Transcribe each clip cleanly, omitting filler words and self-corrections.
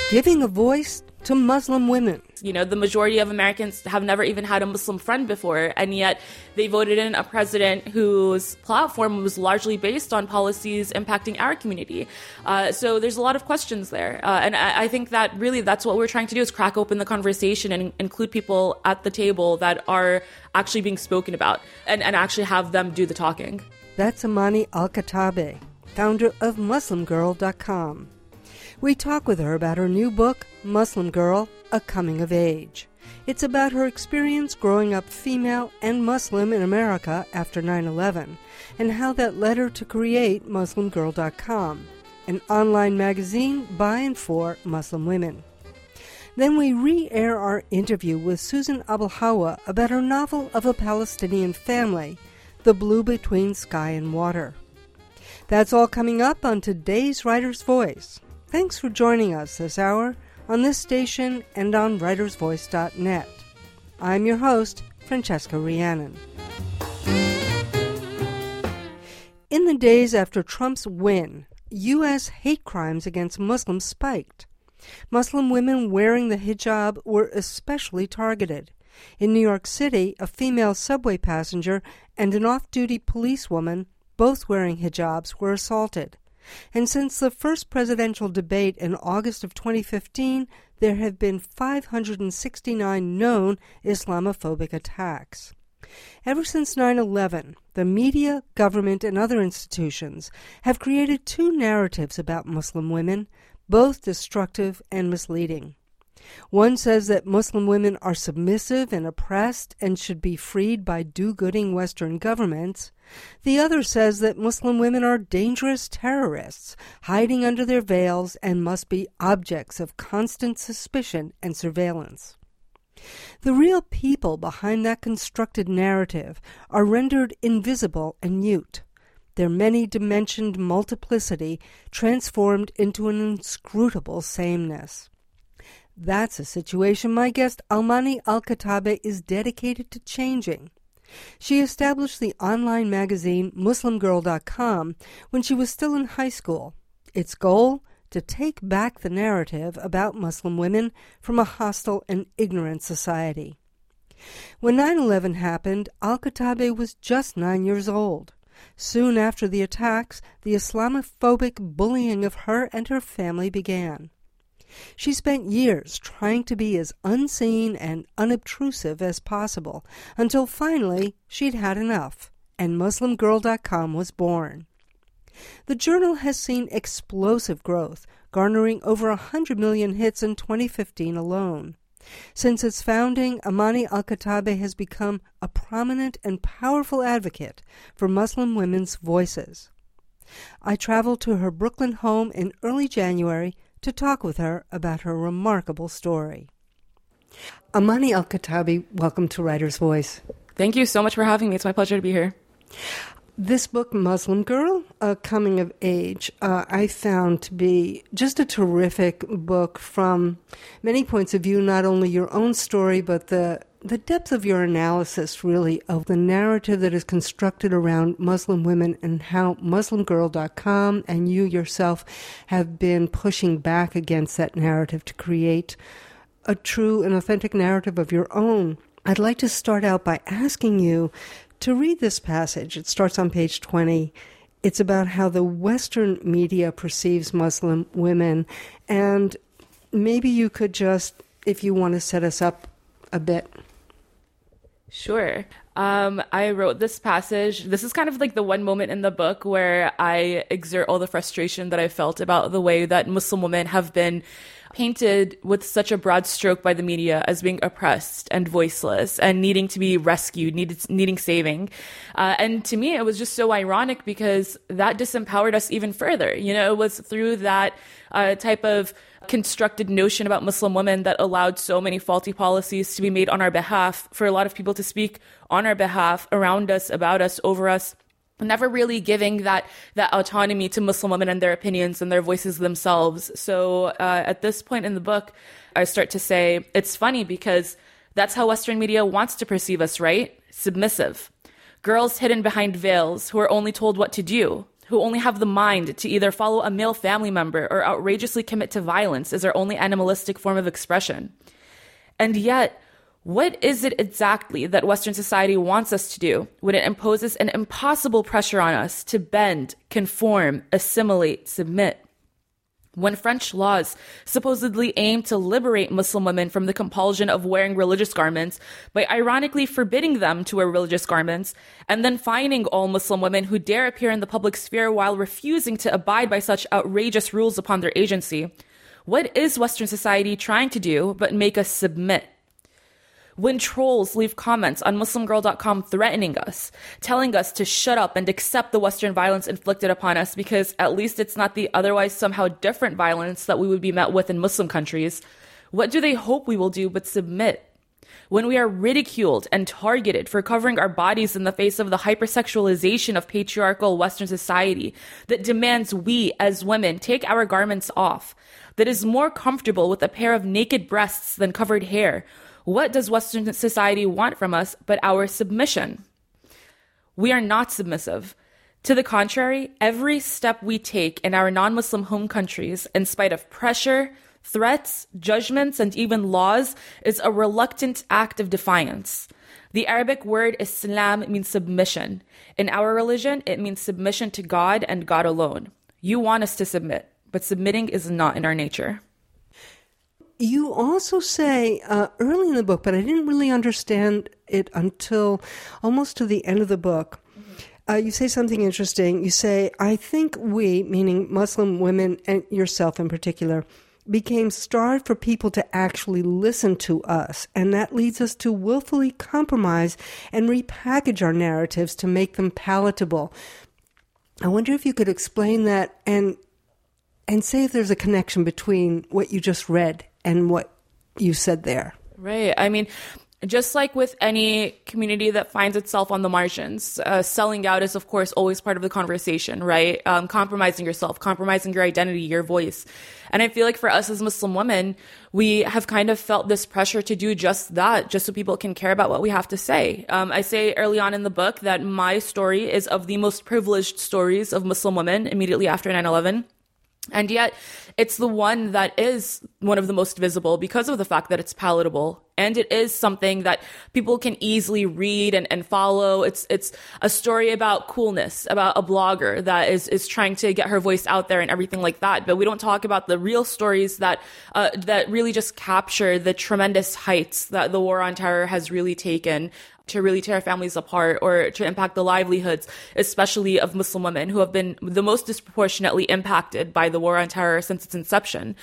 giving a voice to Muslim women. You know, the majority of Americans have never even had a Muslim friend before, and yet they voted in a president whose platform was largely based on policies impacting our community. So there's a lot of questions there. And I think that really that's what we're trying to do, is crack open the conversation and include people at the table that are actually being spoken about and actually have them do the talking. That's Amani Al-Katabi, founder of MuslimGirl.com. We talk with her about her new book, Muslim Girl, A Coming of Age. It's about her experience growing up female and Muslim in America after 9/11, and how that led her to create MuslimGirl.com, an online magazine by and for Muslim women. Then we re-air our interview with Susan Abelhawa about her novel of a Palestinian family, The Blue Between Sky and Water. That's all coming up on today's Writer's Voice. Thanks for joining us this hour on this station and on writersvoice.net. I'm your host, Francesca Rhiannon. In the days after Trump's win, U.S. hate crimes against Muslims spiked. Muslim women wearing the hijab were especially targeted. In New York City, a female subway passenger and an off-duty policewoman, both wearing hijabs, were assaulted. And since the first presidential debate in August of 2015, there have been 569 known Islamophobic attacks. Ever since 9/11, the media, government, and other institutions have created two narratives about Muslim women, both destructive and misleading. One says that Muslim women are submissive and oppressed and should be freed by do-gooding Western governments. The other says that Muslim women are dangerous terrorists, hiding under their veils and must be objects of constant suspicion and surveillance. The real people behind that constructed narrative are rendered invisible and mute, their many-dimensioned multiplicity transformed into an inscrutable sameness. That's a situation my guest Amani Al-Katabi is dedicated to changing. She established the online magazine MuslimGirl.com when she was still in high school. Its goal? To take back the narrative about Muslim women from a hostile and ignorant society. When 9/11 happened, Al-Katabi was just 9 years old. Soon after the attacks, the Islamophobic bullying of her and her family began. She spent years trying to be as unseen and unobtrusive as possible, until finally she'd had enough, and MuslimGirl.com was born. The journal has seen explosive growth, garnering over 100 million hits in 2015 alone. Since its founding, Amani Al-Katabi has become a prominent and powerful advocate for Muslim women's voices. I traveled to her Brooklyn home in early January to talk with her about her remarkable story. Amani Al-Katabi, welcome to Writer's Voice. Thank you so much for having me. It's my pleasure to be here. This book, Muslim Girl, A Coming of Age, I found to be just a terrific book from many points of view, not only your own story, but the depth of your analysis, really, of the narrative that is constructed around Muslim women and how MuslimGirl.com and you yourself have been pushing back against that narrative to create a true and authentic narrative of your own. I'd like to start out by asking you to read this passage. It starts on page 20. It's about how the Western media perceives Muslim women, and maybe you could just, if you want to set us up a bit. Sure. I wrote this passage. This is kind of like the one moment in the book where I exert all the frustration that I felt about the way that Muslim women have been painted with such a broad stroke by the media as being oppressed and voiceless and needing to be rescued, needing saving. And to me, it was just so ironic because that disempowered us even further. You know, it was through that type of constructed notion about Muslim women that allowed so many faulty policies to be made on our behalf, for a lot of people to speak on our behalf, around us, about us, over us, never really giving that autonomy to Muslim women and their opinions and their voices themselves. So at this point in the book, I start to say, it's funny because that's how Western media wants to perceive us, right? Submissive. Girls hidden behind veils who are only told what to do. who only have the mind to either follow a male family member or outrageously commit to violence as their only animalistic form of expression. And yet, what is it exactly that Western society wants us to do when it imposes an impossible pressure on us to bend, conform, assimilate, submit? When French laws supposedly aim to liberate Muslim women from the compulsion of wearing religious garments by ironically forbidding them to wear religious garments and then fining all Muslim women who dare appear in the public sphere while refusing to abide by such outrageous rules upon their agency, what is Western society trying to do but make us submit? When trolls leave comments on MuslimGirl.com threatening us, telling us to shut up and accept the Western violence inflicted upon us because at least it's not the otherwise somehow different violence that we would be met with in Muslim countries, what do they hope we will do but submit? When we are ridiculed and targeted for covering our bodies in the face of the hypersexualization of patriarchal Western society that demands we, as women, take our garments off, that is more comfortable with a pair of naked breasts than covered hair, what does Western society want from us but our submission? We are not submissive. To the contrary, every step we take in our non-Muslim home countries, in spite of pressure, threats, judgments, and even laws, is a reluctant act of defiance. The Arabic word Islam means submission. In our religion, it means submission to God and God alone. You want us to submit, but submitting is not in our nature. You also say early in the book, but I didn't really understand it until almost to the end of the book. You say something interesting. You say, I think we, meaning Muslim women and yourself in particular, became starved for people to actually listen to us. And that leads us to willfully compromise and repackage our narratives to make them palatable. I wonder if you could explain that and say if there's a connection between what you just read and what you said there. Right. I mean, just like with any community that finds itself on the margins, selling out is, of course, always part of the conversation, right? Compromising yourself, compromising your identity, your voice. And I feel like for us as Muslim women, we have kind of felt this pressure to do just that, just so people can care about what we have to say. I say early on in the book that my story is of the most privileged stories of Muslim women immediately after 9/11. And yet, it's the one that is one of the most visible because of the fact that it's palatable. And it is something that people can easily read and follow. It's a story about coolness, about a blogger that is trying to get her voice out there and everything like that. But we don't talk about the real stories that really just capture the tremendous heights that the war on terror has really taken to really tear families apart or to impact the livelihoods, especially of Muslim women who have been the most disproportionately impacted by the war on terror since its inception.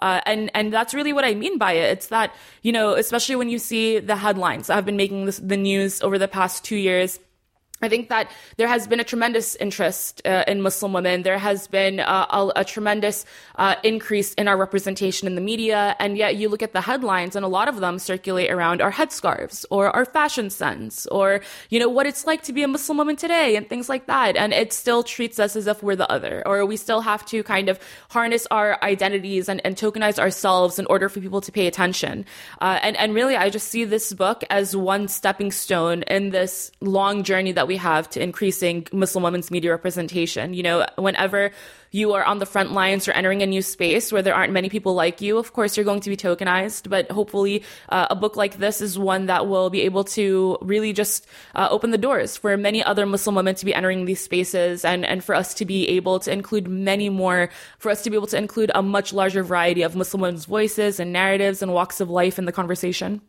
And that's really what I mean by it. It's that, you know, especially when you see the headlines that have been making the news over the past 2 years, I think that there has been a tremendous interest in Muslim women. There has been a tremendous increase in our representation in the media. And yet you look at the headlines and a lot of them circulate around our headscarves or our fashion sense or, you know, what it's like to be a Muslim woman today and things like that. And it still treats us as if we're the other, or we still have to kind of harness our identities and tokenize ourselves in order for people to pay attention. And really, I just see this book as one stepping stone in this long journey that we have to increasing Muslim women's media representation. You know, whenever you are on the front lines or entering a new space where there aren't many people like you, of course, you're going to be tokenized. But hopefully a book like this is one that will be able to really just open the doors for many other Muslim women to be entering these spaces and for us to be able to include many more, for us to be able to include a much larger variety of Muslim women's voices and narratives and walks of life in the conversation.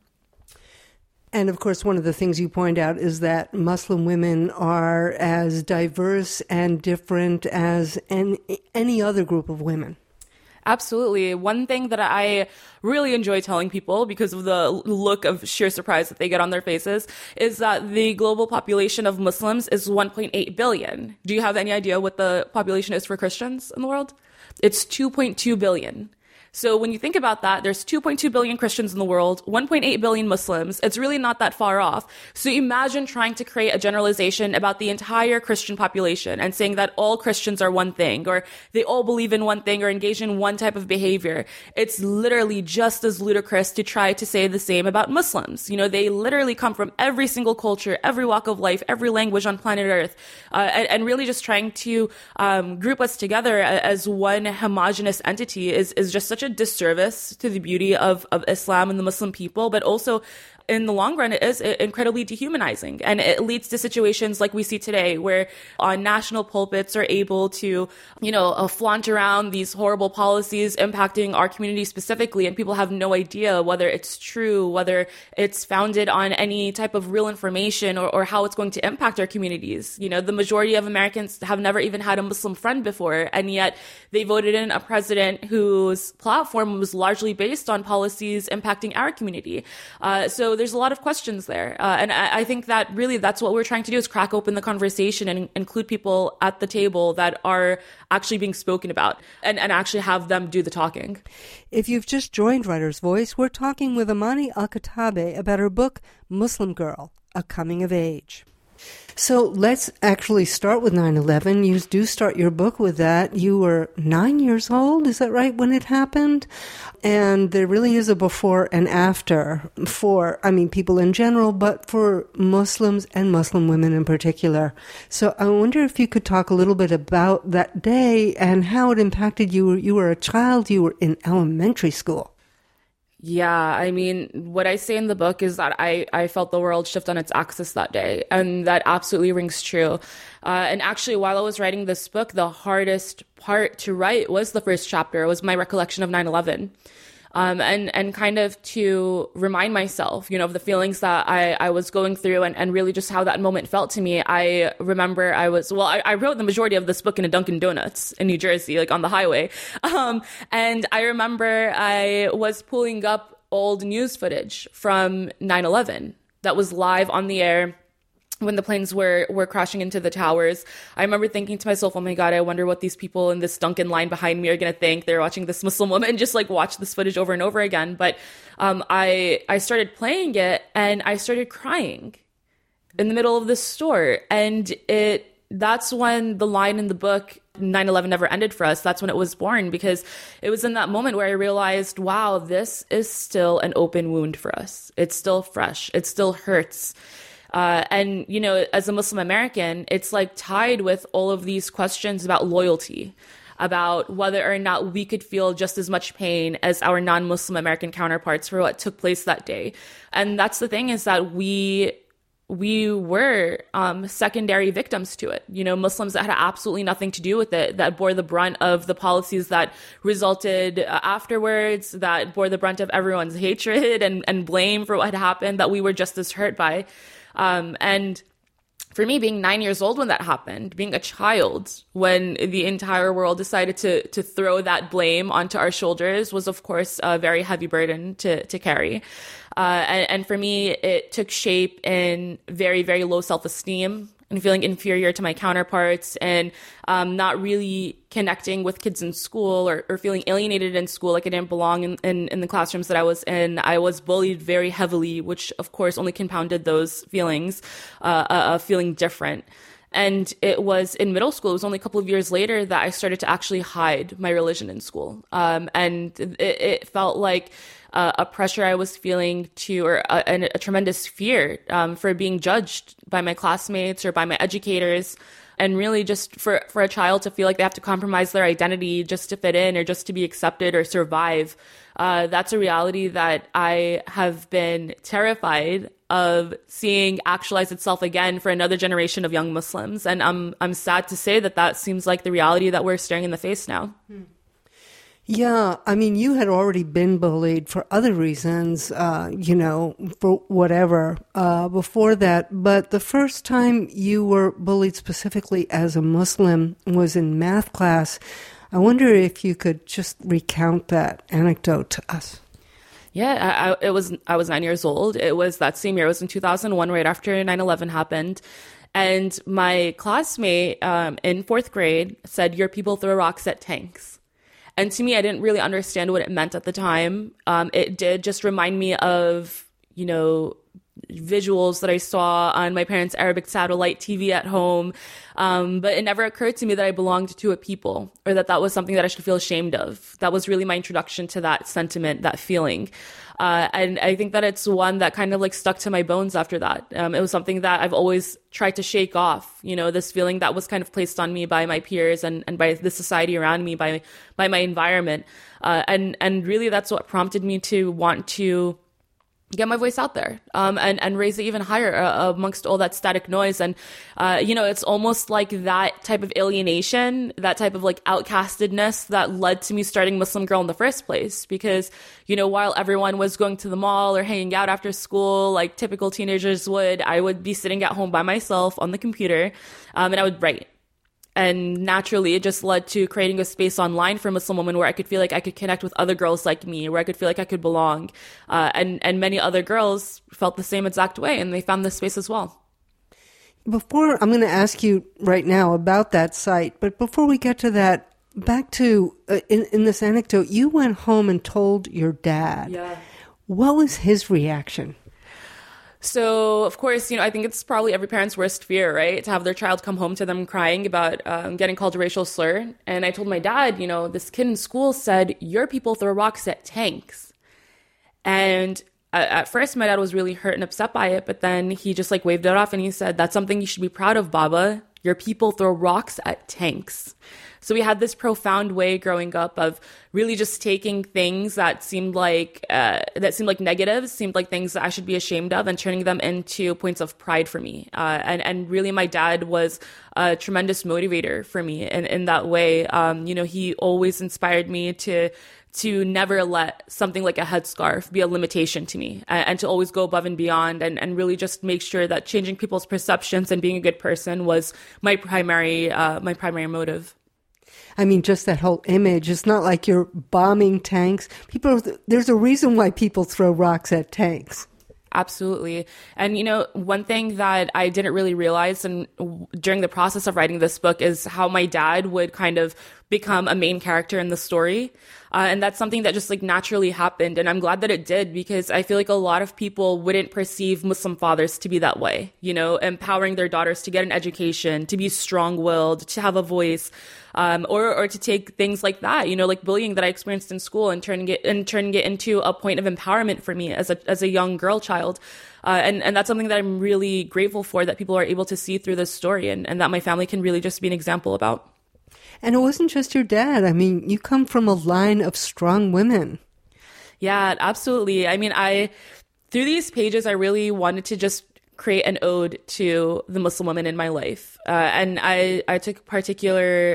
And of course, one of the things you point out is that Muslim women are as diverse and different as any other group of women. Absolutely. One thing that I really enjoy telling people because of the look of sheer surprise that they get on their faces is that the global population of Muslims is 1.8 billion. Do you have any idea what the population is for Christians in the world? It's 2.2 billion. So when you think about that, there's 2.2 billion Christians in the world, 1.8 billion Muslims. It's really not that far off. So imagine trying to create a generalization about the entire Christian population and saying that all Christians are one thing, or they all believe in one thing, or engage in one type of behavior. It's literally just as ludicrous to try to say the same about Muslims. You know, they literally come from every single culture, every walk of life, every language on planet Earth, and really just trying to group us together as one homogenous entity is just such a disservice to the beauty of Islam and the Muslim people, but also in the long run, it is incredibly dehumanizing. And it leads to situations like we see today where national pulpits are able to, flaunt around these horrible policies impacting our community specifically. And people have no idea whether it's true, whether it's founded on any type of real information or how it's going to impact our communities. You know, the majority of Americans have never even had a Muslim friend before. And yet they voted in a president whose platform was largely based on policies impacting our community. So there's a lot of questions there. And I think that really that's what we're trying to do is crack open the conversation and include people at the table that are actually being spoken about and actually have them do the talking. If you've just joined Writer's Voice, we're talking with Amani Al-Katabe about her book, Muslim Girl, A Coming of Age. So let's actually start with 9/11. You do start your book with that. You were 9 years old, is that right, when it happened? And there really is a before and after for, people in general, but for Muslims and Muslim women in particular. So I wonder if you could talk a little bit about that day and how it impacted you. You were a child, you were in elementary school. Yeah, what I say in the book is that I felt the world shift on its axis that day, and that absolutely rings true. And actually, while I was writing this book, the hardest part to write was the first chapter. It was my recollection of 9/11. And kind of to remind myself, of the feelings that I was going through and really just how that moment felt to me. I remember I wrote the majority of this book in a Dunkin' Donuts in New Jersey, like on the highway. And I remember I was pulling up old news footage from 9/11 that was live on the air when the planes were crashing into the towers. I remember thinking to myself, oh my God, I wonder what these people in this Dunkin' line behind me are going to think. They're watching this Muslim woman just like watch this footage over and over again. But I started playing it and I started crying in the middle of this store. And that's when the line in the book, 9/11 never ended for us. That's when it was born, because it was in that moment where I realized, wow, this is still an open wound for us. It's still fresh. It still hurts. And, as a Muslim American, it's like tied with all of these questions about loyalty, about whether or not we could feel just as much pain as our non-Muslim American counterparts for what took place that day. And that's the thing, is that we were secondary victims to it. Muslims that had absolutely nothing to do with it, that bore the brunt of the policies that resulted afterwards, that bore the brunt of everyone's hatred and blame for what had happened, that we were just as hurt by. And for me, being 9 years old when that happened, being a child when the entire world decided to throw that blame onto our shoulders was, of course, a very heavy burden to carry. And for me, it took shape in very, very low self-esteem and feeling inferior to my counterparts, and not really connecting with kids in school or feeling alienated in school, like I didn't belong in the classrooms that I was in. I was bullied very heavily, which of course only compounded those feelings of feeling different. And it was in middle school, it was only a couple of years later that I started to actually hide my religion in school. And it felt like a pressure I was feeling or a tremendous fear for being judged by my classmates or by my educators. And really just for a child to feel like they have to compromise their identity just to fit in or just to be accepted or survive. That's a reality that I have been terrified of seeing actualize itself again for another generation of young Muslims. And I'm sad to say that seems like the reality that we're staring in the face now. Yeah, you had already been bullied for other reasons, for whatever, before that. But the first time you were bullied specifically as a Muslim was in math class. I wonder if you could just recount that anecdote to us. Yeah, I was 9 years old. It was that same year. It was in 2001, right after 9/11 happened. And my classmate in fourth grade said, "Your people throw rocks at tanks." And to me, I didn't really understand what it meant at the time. It did just remind me of, visuals that I saw on my parents' Arabic satellite TV at home. But it never occurred to me that I belonged to a people, or that was something that I should feel ashamed of. That was really my introduction to that sentiment, that feeling. And I think that it's one that kind of like stuck to my bones after that. It was something that I've always tried to shake off, this feeling that was kind of placed on me by my peers and by the society around me, by my environment. And really that's what prompted me to want to get my voice out there, and raise it even higher amongst all that static noise. And, it's almost like that type of alienation, that type of like outcastedness that led to me starting Muslim Girl in the first place. Because, while everyone was going to the mall or hanging out after school, like typical teenagers would, I would be sitting at home by myself on the computer, and I would write. And naturally, it just led to creating a space online for Muslim women where I could feel like I could connect with other girls like me, where I could feel like I could belong. And many other girls felt the same exact way, and they found this space as well. I'm going to ask you right now about that site, but before we get to that, back to, in this anecdote, you went home and told your dad. Yeah. What was his reaction? So, of course, I think it's probably every parent's worst fear, right? To have their child come home to them crying about getting called a racial slur. And I told my dad, this kid in school said, your people throw rocks at tanks. And at first, my dad was really hurt and upset by it. But then he just like waved it off and he said, that's something you should be proud of, Baba. Your people throw rocks at tanks. So we had this profound way growing up of really just taking things that seemed like negatives, seemed like things that I should be ashamed of, and turning them into points of pride for me. And really, my dad was a tremendous motivator for me in that way. He always inspired me to never let something like a headscarf be a limitation to me, and to always go above and beyond, and really just make sure that changing people's perceptions and being a good person was my primary motive. I mean, just that whole image. It's not like you're bombing tanks. There's a reason why people throw rocks at tanks. Absolutely. And, one thing that I didn't really realize during the process of writing this book is how my dad would kind of become a main character in the story. And that's something that just like naturally happened. And I'm glad that it did, because I feel like a lot of people wouldn't perceive Muslim fathers to be that way, empowering their daughters to get an education, to be strong-willed, to have a voice, or to take things like that, like bullying that I experienced in school and turning it into a point of empowerment for me as a young girl child. And that's something that I'm really grateful for, that people are able to see through this story, and that my family can really just be an example about. And it wasn't just your dad. I mean, you come from a line of strong women. Yeah, absolutely. I mean, through these pages, I really wanted to just create an ode to the Muslim women in my life. And I took particular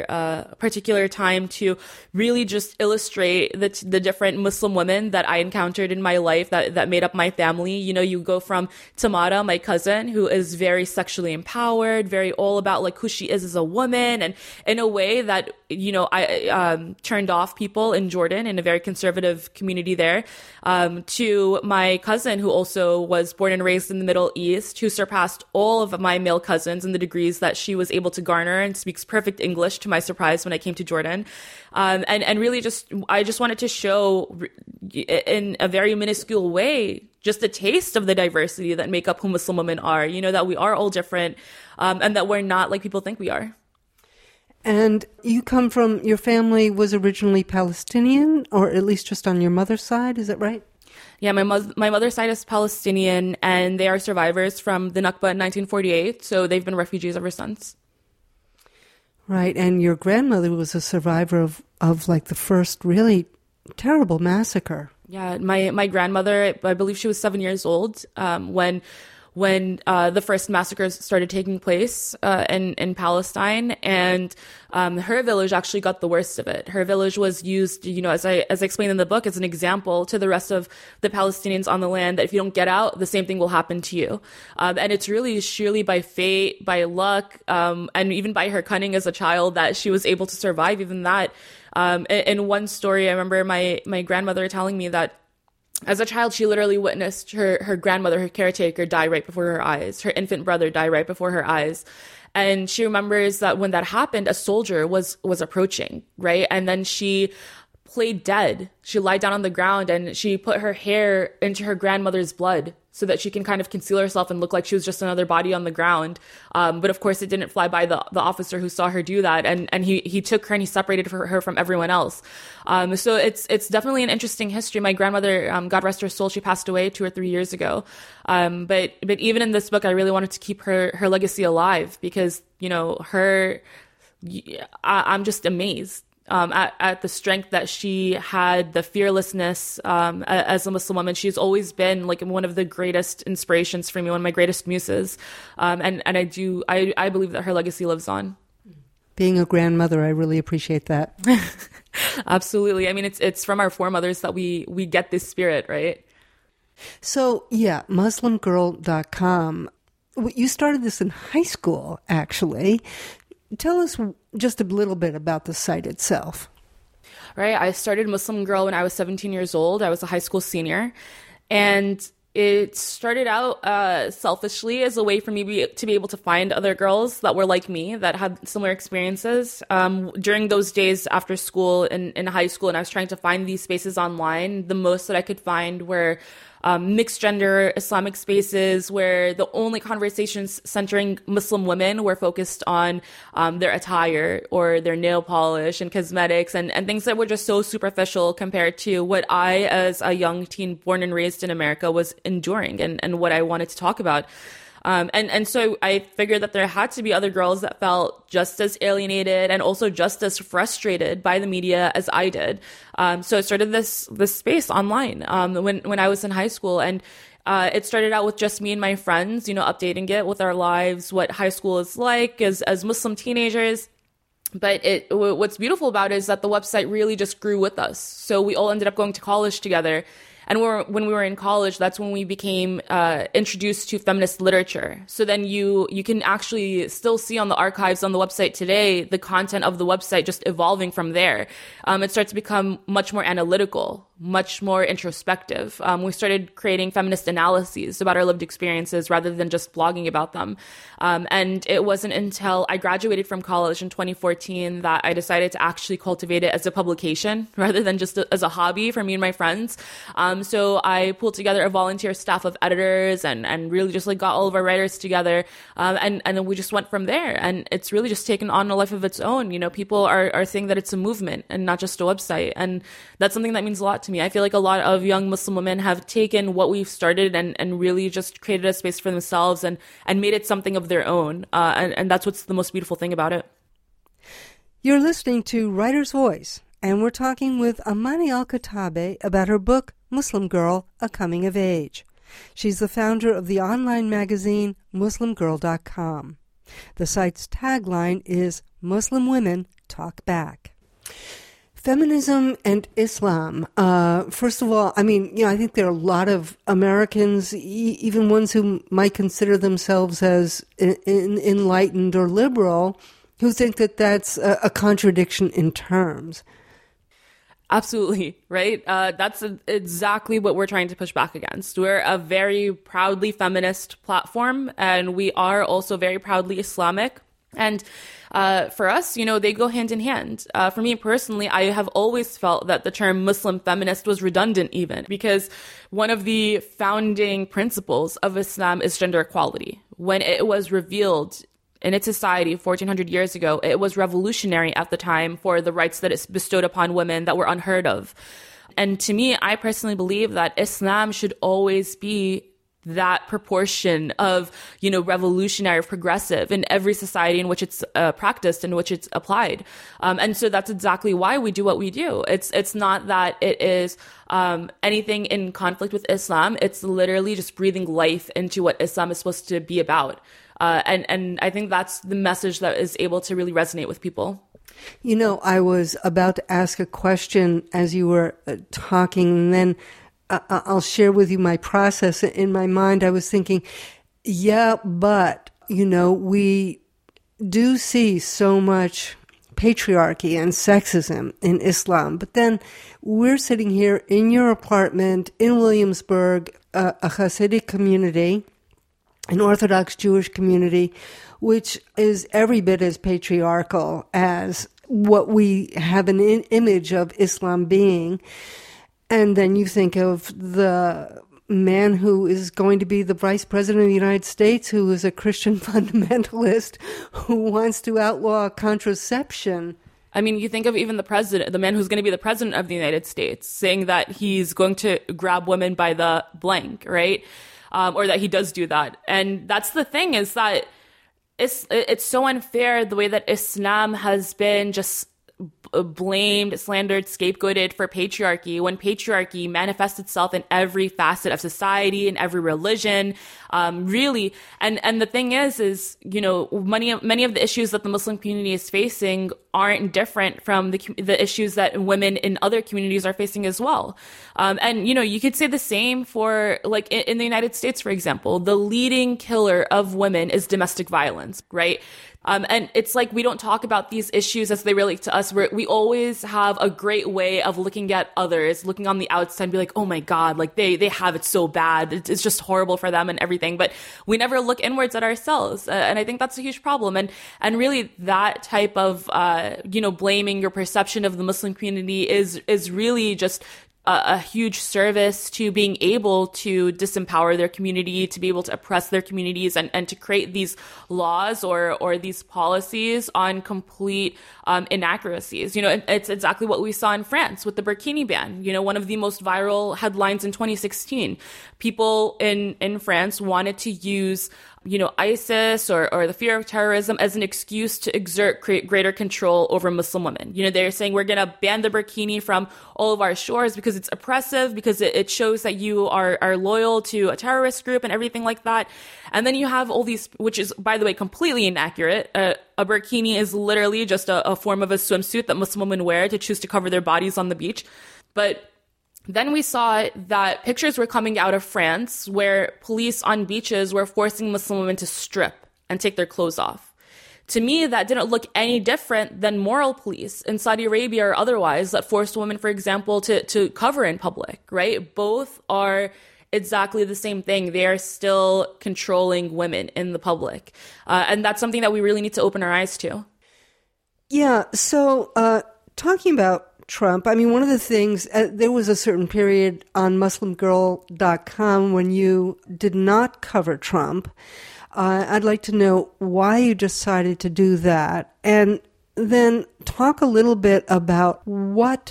time to really just illustrate the different Muslim women that I encountered in my life that made up my family. You go from Tamara, my cousin, who is very sexually empowered, very all about like who she is as a woman, and in a way that, I turned off people in Jordan, in a very conservative community there, to my cousin, who also was born and raised in the Middle East, who surpassed all of my male cousins in the degrees that she was able to garner, and speaks perfect English to my surprise when I came to Jordan. And really I just wanted to show in a very minuscule way just a taste of the diversity that make up who Muslim women are, that we are all different, and that we're not like people think we are. And your family was originally Palestinian, or at least just on your mother's side, is that right? Yeah, my mother's side is Palestinian, and they are survivors from the Nakba in 1948, so they've been refugees ever since. Right, and your grandmother was a survivor of like the first really terrible massacre. Yeah, my grandmother, I believe she was 7 years old when the first massacres started taking place in Palestine, and her village actually got the worst of it. Her village was used, as I explained in the book, as an example to the rest of the Palestinians on the land, that if you don't get out, the same thing will happen to you. And it's really surely by fate, by luck, and even by her cunning as a child that she was able to survive even that. In one story, I remember my grandmother telling me that as a child, she literally witnessed her grandmother, her caretaker, die right before her eyes. Her infant brother die right before her eyes. And she remembers that when that happened, a soldier was approaching, right? And then she played dead. She lied down on the ground and she put her hair into her grandmother's blood so that she can kind of conceal herself and look like she was just another body on the ground. But of course, it didn't fly by the officer who saw her do that. And he took her and he separated her from everyone else. So it's definitely an interesting history. My grandmother, God rest her soul, she passed away 2 or 3 years ago. But even in this book, I really wanted to keep her legacy alive because, I'm just amazed at the strength that she had, the fearlessness as a Muslim woman. She's always been like one of the greatest inspirations for me, one of my greatest muses. And I believe that her legacy lives on. Being a grandmother, I really appreciate that. Absolutely. I mean, it's from our foremothers that we get this spirit, right? So, yeah, MuslimGirl.com. You started this in high school, actually. Tell us just a little bit about the site itself. Right. I started Muslim Girl when I was 17 years old. I was a high school senior. And it started out selfishly as a way for me to be able to find other girls that were like me, that had similar experiences. During those days after school in high school, and I was trying to find these spaces online, the most that I could find were mixed gender Islamic spaces where the only conversations centering Muslim women were focused on their attire or their nail polish and cosmetics and things that were just so superficial compared to what I, as a young teen born and raised in America, was enduring and what I wanted to talk about. And so I figured that there had to be other girls that felt just as alienated and also just as frustrated by the media as I did. So I started this space online when I was in high school, and it started out with just me and my friends, updating it with our lives, what high school is like as Muslim teenagers. But what's beautiful about it is that the website really just grew with us. So we all ended up going to college together. And when we were in college, that's when we became introduced to feminist literature. So then you can actually still see on the archives on the website today, the content of the website just evolving from there. It starts to become much more analytical, much more introspective. We started creating feminist analyses about our lived experiences rather than just blogging about them. And it wasn't until I graduated from college in 2014 that I decided to actually cultivate it as a publication rather than just as a hobby for me and my friends. So I pulled together a volunteer staff of editors and really just got all of our writers together. And then we just went from there. And it's really just taken on a life of its own. People are saying that it's a movement and not just a website. And that's something that means a lot to me. I feel like a lot of young Muslim women have taken what we've started and really just created a space for themselves and made it something of their own. And that's what's the most beautiful thing about it. You're listening to Writer's Voice, and we're talking with Amani Al-Katabe about her book, Muslim Girl, A Coming of Age. She's the founder of the online magazine MuslimGirl.com. The site's tagline is Muslim Women Talk Back. Feminism and Islam. First of all, I think there are a lot of Americans, even ones who might consider themselves as enlightened or liberal, who think that that's a contradiction in terms. Absolutely, right? That's exactly what we're trying to push back against. We're a very proudly feminist platform, and we are also very proudly Islamic. And for us, they go hand in hand. For me personally, I have always felt that the term Muslim feminist was redundant even, because one of the founding principles of Islam is gender equality. When it was revealed in its society 1400 years ago, it was revolutionary at the time for the rights that it bestowed upon women that were unheard of. And to me, I personally believe that Islam should always be that proportion of, revolutionary, progressive in every society in which it's practiced, in which it's applied. And so that's exactly why we do what we do. It's not that it is anything in conflict with Islam. It's literally just breathing life into what Islam is supposed to be about. And I think that's the message that is able to really resonate with people. I was about to ask a question as you were talking, and then I'll share with you my process. In my mind, I was thinking, but, we do see so much patriarchy and sexism in Islam. But then we're sitting here in your apartment in Williamsburg, a Hasidic community, an Orthodox Jewish community, which is every bit as patriarchal as what we have an image of Islam being. And then you think of the man who is going to be the vice president of the United States, who is a Christian fundamentalist who wants to outlaw contraception. I mean, you think of even the president, the man who's going to be the president of the United States, saying that he's going to grab women by the blank, right? Or that he does do that. And that's the thing, is that it's so unfair the way that Islam has been just blamed, slandered, scapegoated for patriarchy, when patriarchy manifests itself in every facet of society, in every religion, really. And the thing is, you know, many of the issues that the Muslim community is facing aren't different from the issues that women in other communities are facing as well. And, you know, you could say the same for, like, in the United States, for example, the leading killer of women is domestic violence, right? And it's like we don't talk about these issues as they relate to us. We always have a great way of looking at others, looking on the outside and be like, oh my God, like they have it so bad. It's just horrible for them and everything. But we never look inwards at ourselves. And I think that's a huge problem. And really that type of, you know, blaming your perception of the Muslim community is really just a huge service to being able to disempower their community, to be able to oppress their communities, and to create these laws or these policies on complete inaccuracies. You know, it's exactly what we saw in France with the burkini ban. You know, one of the most viral headlines in 2016. People in France wanted to use, you know, ISIS or the fear of terrorism as an excuse to exert greater control over Muslim women. You know, they're saying we're going to ban the burkini from all of our shores because it's oppressive, because it shows that you are loyal to a terrorist group and everything like that. And then you have all these, which is, by the way, completely inaccurate. A burkini is literally just a form of a swimsuit that Muslim women wear to choose to cover their bodies on the beach. But then we saw that pictures were coming out of France where police on beaches were forcing Muslim women to strip and take their clothes off. To me, that didn't look any different than moral police in Saudi Arabia or otherwise that forced women, for example, to cover in public, right? Both are exactly the same thing. They are still controlling women in the public. And that's something that we really need to open our eyes to. Yeah, so talking about Trump, I mean, one of the things, there was a certain period on MuslimGirl.com when you did not cover Trump. I'd like to know why you decided to do that. And then talk a little bit about what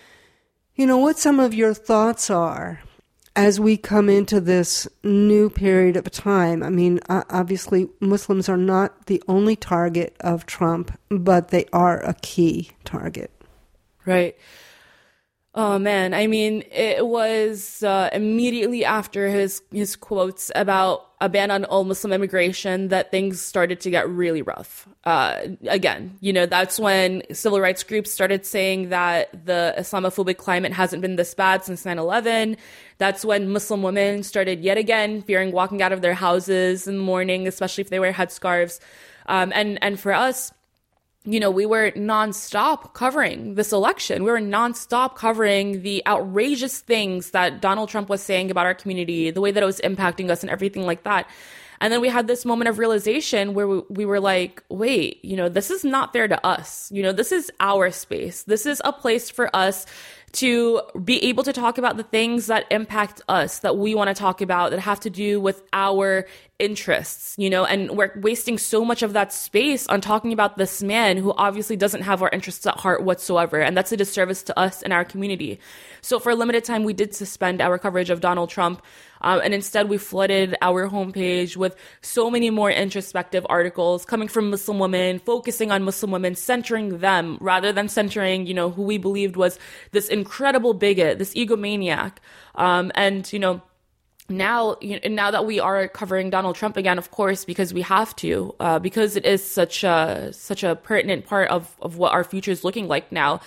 some of your thoughts are as we come into this new period of time. I mean, obviously, Muslims are not the only target of Trump, but they are a key target. Right. Oh, man. I mean, it was immediately after his quotes about a ban on all Muslim immigration that things started to get really rough. Again, you know, that's when civil rights groups started saying that the Islamophobic climate hasn't been this bad since 9/11. That's when Muslim women started yet again fearing walking out of their houses in the morning, especially if they wear headscarves. And for us, you know, we were nonstop covering this election. We were nonstop covering the outrageous things that Donald Trump was saying about our community, the way that it was impacting us and everything like that. And then we had this moment of realization where we were like, wait, you know, this is not fair to us. You know, this is our space. This is a place for us to be able to talk about the things that impact us, that we want to talk about, that have to do with our interests, you know, and we're wasting so much of that space on talking about this man who obviously doesn't have our interests at heart whatsoever. And that's a disservice to us and our community. So for a limited time, we did suspend our coverage of Donald Trump. And instead, we flooded our homepage with so many more introspective articles coming from Muslim women, focusing on Muslim women, centering them rather than centering, you know, who we believed was this incredible bigot, this egomaniac. And, you know, now that we are covering Donald Trump again, of course, because we have to, because it is such a pertinent part of what our future is looking like now.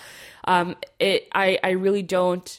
I really don't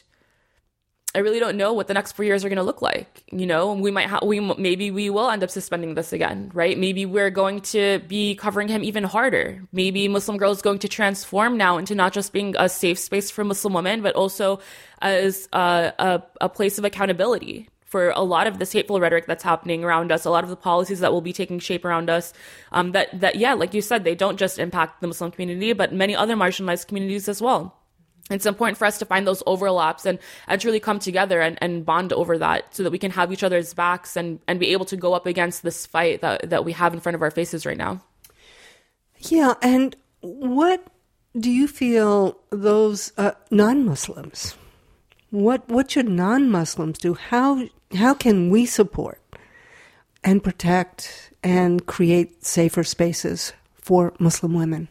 know what the next 4 years are going to look like. You know, maybe we will end up suspending this again, right? Maybe we're going to be covering him even harder. Maybe Muslim Girl is going to transform now into not just being a safe space for Muslim women, but also as a place of accountability for a lot of this hateful rhetoric that's happening around us, a lot of the policies that will be taking shape around us, yeah, like you said, they don't just impact the Muslim community, but many other marginalized communities as well. It's important for us to find those overlaps and to really come together and bond over that so that we can have each other's backs and be able to go up against this fight that we have in front of our faces right now. Yeah, and what do you feel those non-Muslims, what should non-Muslims do? How can we support and protect and create safer spaces for Muslim women?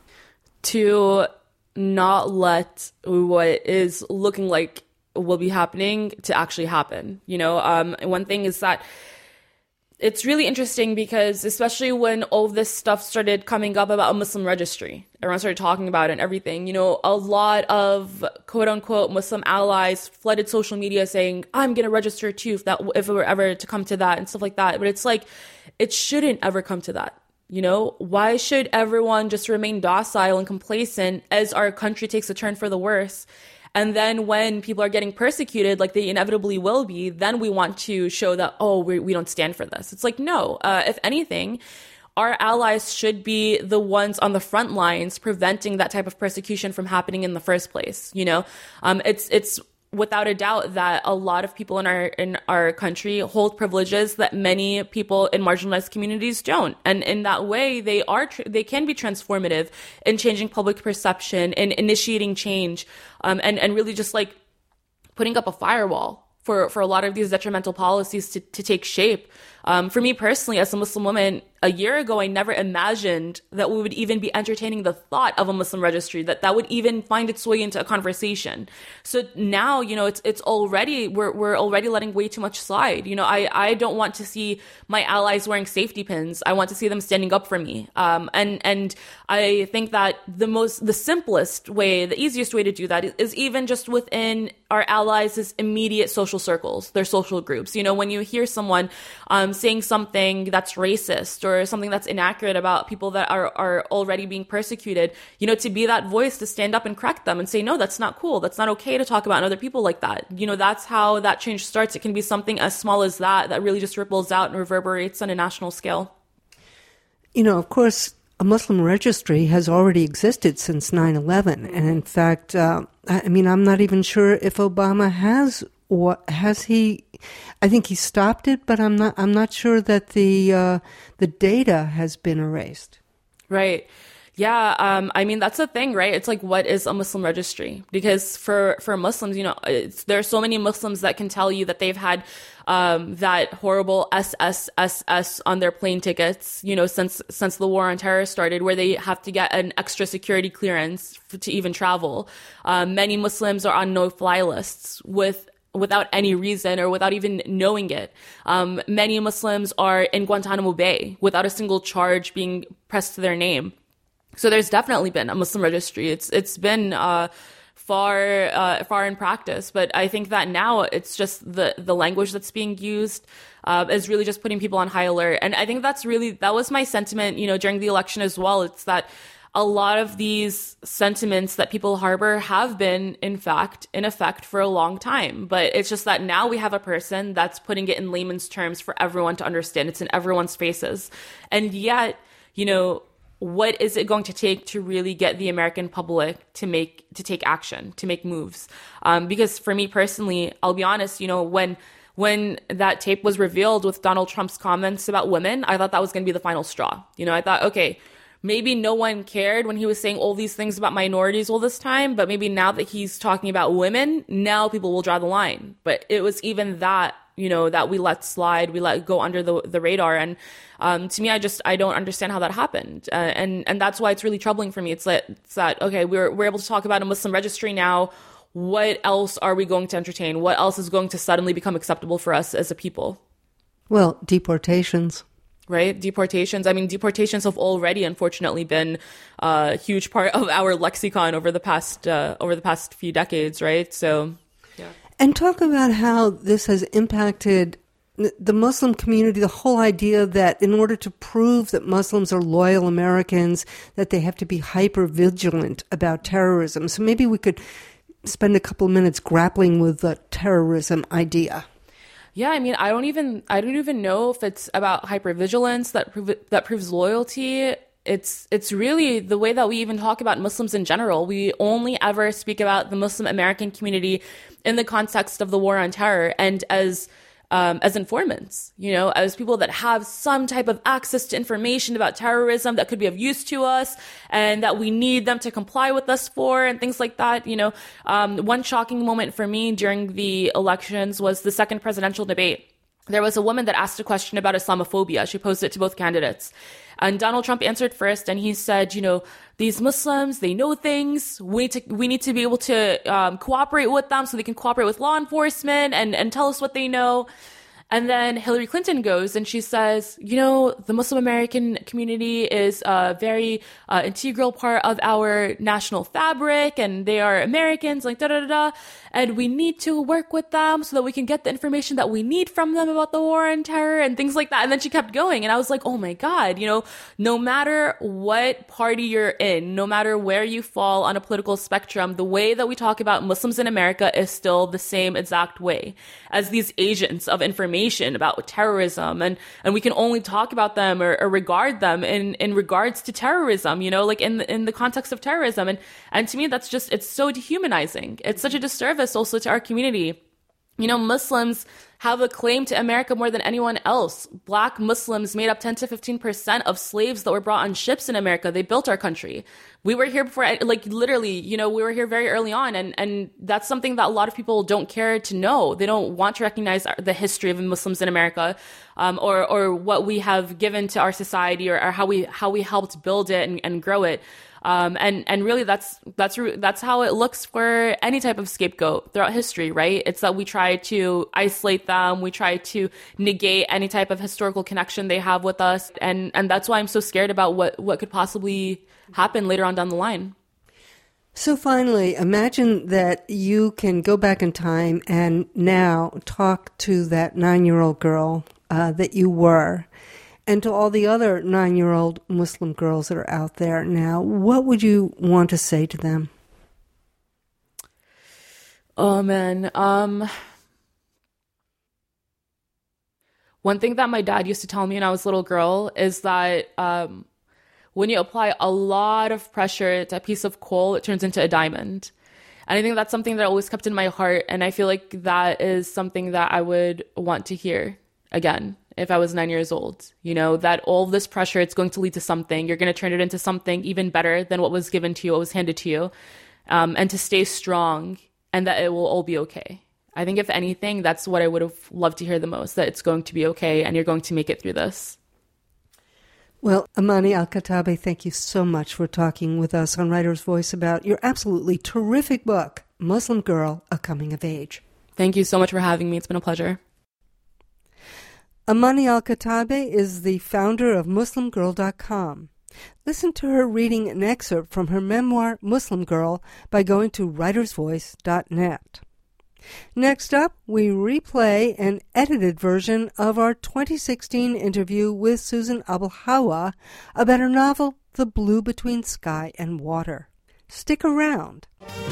To not let what is looking like will be happening to actually happen. One thing is that it's really interesting because especially when all this stuff started coming up about a Muslim registry, everyone started talking about it and everything, a lot of quote unquote Muslim allies flooded social media saying, I'm going to register too if it were ever to come to that and stuff like that. But it's like, it shouldn't ever come to that. Why should everyone just remain docile and complacent as our country takes a turn for the worse? And then when people are getting persecuted, like they inevitably will be, then we want to show that, we don't stand for this. It's like, no, if anything, our allies should be the ones on the front lines preventing that type of persecution from happening in the first place. It's without a doubt that a lot of people in our country hold privileges that many people in marginalized communities don't. And in that way, they can be transformative in changing public perception and initiating change, and really just like putting up a firewall for a lot of these detrimental policies to take shape. For me personally, as a Muslim woman, a year ago, I never imagined that we would even be entertaining the thought of a Muslim registry, that would even find its way into a conversation. So now, it's already, we're already letting way too much slide. I don't want to see my allies wearing safety pins. I want to see them standing up for me. And I think that the simplest way, the easiest way to do that is even just within our allies' immediate social circles, their social groups. When you hear someone, saying something that's racist or something that's inaccurate about people that are already being persecuted, to be that voice to stand up and correct them and say, no, that's not cool. That's not okay to talk about other people like that. That's how that change starts. It can be something as small as that really just ripples out and reverberates on a national scale. Of course, a Muslim registry has already existed since 9/11. And in fact, I'm not even sure if Obama has he. I think he stopped it, but I'm not sure that the data has been erased. Right. Yeah. That's the thing, right? It's like, what is a Muslim registry? Because for Muslims, there are so many Muslims that can tell you that they've had that horrible SSSS on their plane tickets, since the war on terror started, where they have to get an extra security clearance to even travel. Many Muslims are on no-fly lists without any reason or without even knowing it. Many Muslims are in Guantanamo Bay without a single charge being pressed to their name. So there's definitely been a Muslim registry. It's been far in practice, but I think that now it's just the language that's being used is really just putting people on high alert. And I think that was my sentiment, during the election as well. It's that a lot of these sentiments that people harbor have been, in effect for a long time. But it's just that now we have a person that's putting it in layman's terms for everyone to understand. It's in everyone's faces. And yet, what is it going to take to really get the American public to take action, to make moves? Because for me personally, I'll be honest, when that tape was revealed with Donald Trump's comments about women, I thought that was going to be the final straw. I thought, okay, maybe no one cared when he was saying all these things about minorities all this time, but maybe now that he's talking about women, now people will draw the line. But it was even that, that we let slide, we let go under the radar. And to me, I don't understand how that happened. And that's why it's really troubling for me. It's that, okay, we're able to talk about a Muslim registry now. What else are we going to entertain? What else is going to suddenly become acceptable for us as a people? Well, deportations. Right? Deportations. Deportations have already, unfortunately, been a huge part of our lexicon over the past few decades, right? So, yeah. And talk about how this has impacted the Muslim community, the whole idea that in order to prove that Muslims are loyal Americans, that they have to be hyper vigilant about terrorism. So maybe we could spend a couple of minutes grappling with the terrorism idea. Yeah, I mean, I don't even know if it's about hypervigilance that proves loyalty. It's really the way that we even talk about Muslims in general. We only ever speak about the Muslim American community in the context of the war on terror and as informants, as people that have some type of access to information about terrorism that could be of use to us and that we need them to comply with us for and things like that. One shocking moment for me during the elections was the second presidential debate. There was a woman that asked a question about Islamophobia. She posed it to both candidates. And Donald Trump answered first, and he said, these Muslims, they know things. We need to be able to cooperate with them so they can cooperate with law enforcement and tell us what they know. And then Hillary Clinton goes and she says, the Muslim American community is a very integral part of our national fabric and they are Americans, like da-da-da-da. And we need to work with them so that we can get the information that we need from them about the war on terror and things like that. And then she kept going. And I was like, oh my God, no matter what party you're in, no matter where you fall on a political spectrum, the way that we talk about Muslims in America is still the same exact way as these agents of information about terrorism. And we can only talk about them or regard them in regards to terrorism, like in the context of terrorism. And to me, it's so dehumanizing. It's such a disservice also to our community. Muslims have a claim to America more than anyone else. Black Muslims made up 10 to 15% of slaves that were brought on ships in America. They built our country. We were here before, literally, we were here very early on. And that's something that a lot of people don't care to know. They don't want to recognize the history of Muslims in America, or what we have given to our society or how we helped build it and grow it. And really that's how it looks for any type of scapegoat throughout history, right? It's that we try to isolate them. We try to negate any type of historical connection they have with us. And that's why I'm so scared about what could possibly happen later on down the line. So finally, imagine that you can go back in time and now talk to that 9-year-old girl that you were, and to all the other 9-year-old Muslim girls that are out there now. What would you want to say to them? Oh, man. One thing that my dad used to tell me when I was a little girl is that when you apply a lot of pressure to a piece of coal, it turns into a diamond. And I think that's something that always kept in my heart. And I feel like that is something that I would want to hear again if I was 9 years old. That all this pressure, it's going to lead to something. You're going to turn it into something even better than what was given to you, what was handed to you. And to stay strong and that it will all be okay. I think if anything, that's what I would have loved to hear the most, that it's going to be okay and you're going to make it through this. Well, Amani Al-Khattabi, thank you so much for talking with us on Writer's Voice about your absolutely terrific book, Muslim Girl, A Coming of Age. Thank you so much for having me. It's been a pleasure. Amani Al-Khattabi is the founder of MuslimGirl.com. Listen to her reading an excerpt from her memoir, Muslim Girl, by going to writersvoice.net. Next up, we replay an edited version of our 2016 interview with Susan Abu Hawa about her novel, The Blue Between Sky and Water. Stick around.